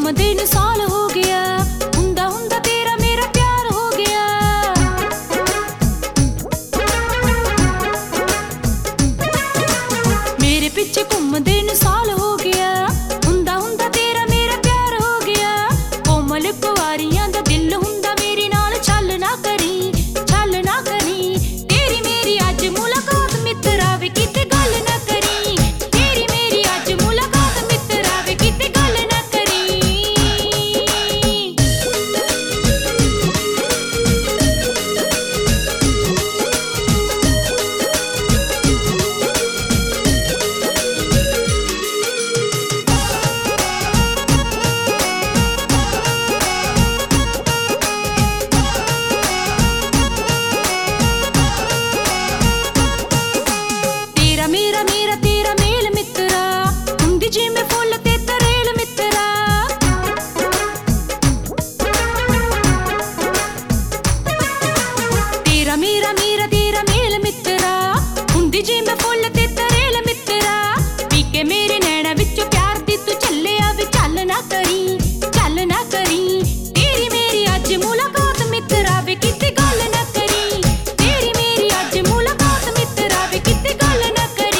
घूमदे नूं साल हो गया, हुंदा हुंदा तेरा मेरा प्यार हो गया। मेरे पिछे घूमदे नूं साल हो गया, हुंदा हुंदा तेरा मेरा प्यार हो गया। कोमल कुवारियां दा दिल हुंदा मेरे नाल, छल ना करी, छल ना करी। तेरी मेरी अज मुलाकात मित्तरा वे किते गल ना करी, तेरी मेरी अज मुलाकात मित्तरा वे किते गल ना करी। तेरा मेरा मेरा तेरा मेल मित्तरा, हुंदी जिवें फुੱਲ ते तरेल मित्तरा। तेरा मेरा मेरा तेरा मेल मित्तरा, हुंदी जिवें फुੱਲ ते तरेल मित्तरा। पी के मेरे नैना विचों प्यार दी तू झल्लिया वे, झल ना करी, झल ना करी। तेरी मेरी अज मुलाकात मित्तरा वे किते गल ना करी, तेरी मेरी अज मुलाकात मित्तरा वे किते गल ना करी।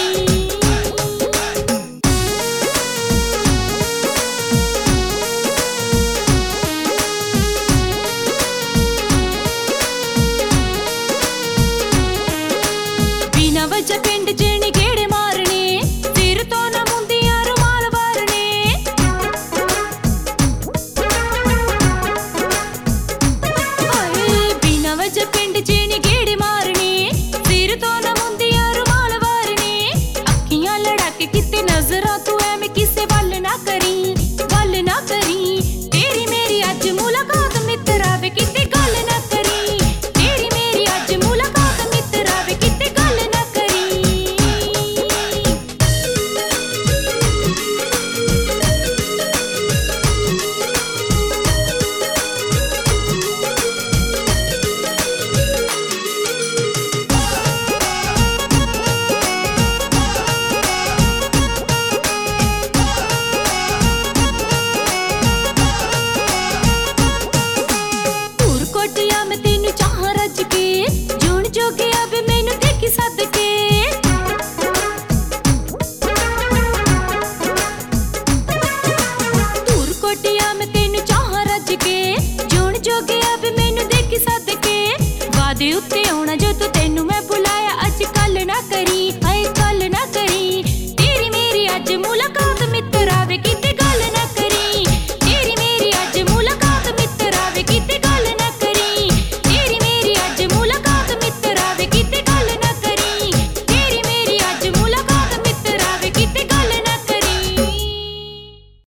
बिना वजह पिंड जेने गेड़े मारने, सिर तो ना मुंदियां रुमाल वारने। हाय बिना वजह पिंड जेने गेड़े मारने, सिर तो ना मुंदियां रुमाल वारने। अखियां लड़ा के किते नजरां तू ऐवें किसे वल ना करी, वल ना करी। तेरी मेरी अज मुलाकात मित्तरा वे किते गल ना करी, तेरी मेरी अज मुलाकात मित्तरा वे किते गल ना करी। दूर कोटिया मैं तेनू चाहां रज के, जून जोगिया वे मैनू देखी सदके। दूर कोटिया मैं तेनू चाहां रज के, जून जोगिया वे मैनू देखी सदके। वादे उत्ते